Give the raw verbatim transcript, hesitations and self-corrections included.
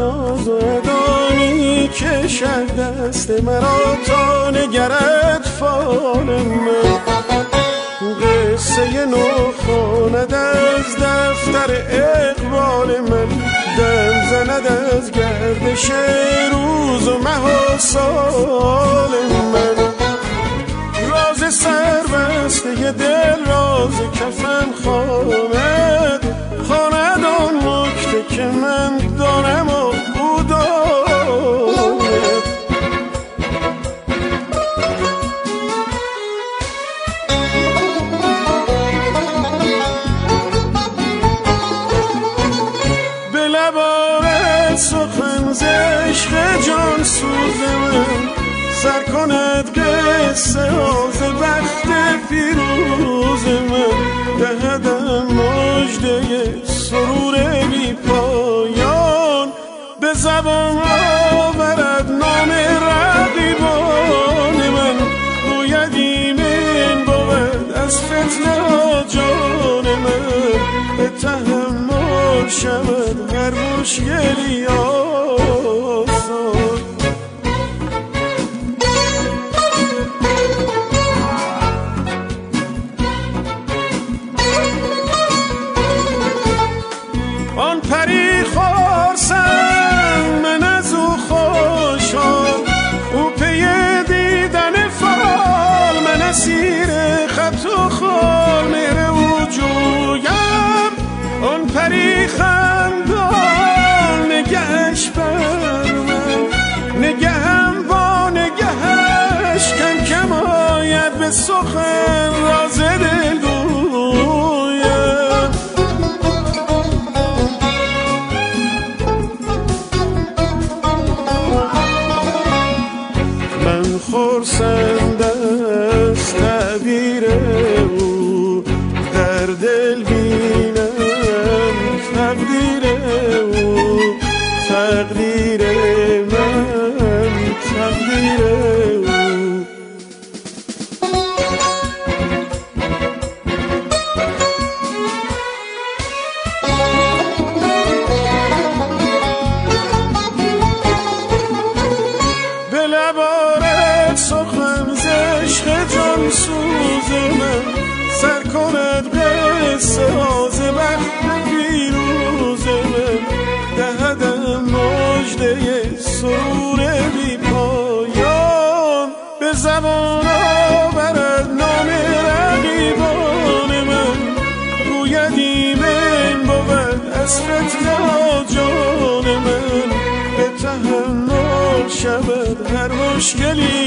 ناز و ادانی کشد دست مرا تا نگرد فال من. قصه نو خواند از دفتر اقبال من، دم زند از گردش روز و مه و سال من. راز سربسته دل راز کفن خواند، خواند آن نکته که من دارم و او دارد. به لبارت سخن ز عشق جان سوز من، سر کند قصه از بخت پیروز من. دهدم مژده سرور بی پایان، به زبان آورد نام رقیبان من. گوید ایمن بود از فتنه ها جان من، به تحمل شود هر مشکلی آسان. آن پری خورسند من از او خوشحال، او پی دیدن فال، من اسیر خط و خال مهر او جویم. آن پری خندان نگهش بر من، نگهم با نگهش کم کم آید به سخن راز دل گویم. من خرسند از تعبیر او، در دل بینم تقدیر او. تقدیر من تقدیر او. به لبارت سخن ز عشق جان سوز من، سر کند قصه از بخت پیروز من. دهدم مژده سرور بی پایان، به زبان آورد نام رقیبان من. گوید ایمن بود از فتنه ها جان من، به تحمل شود هر مشکلی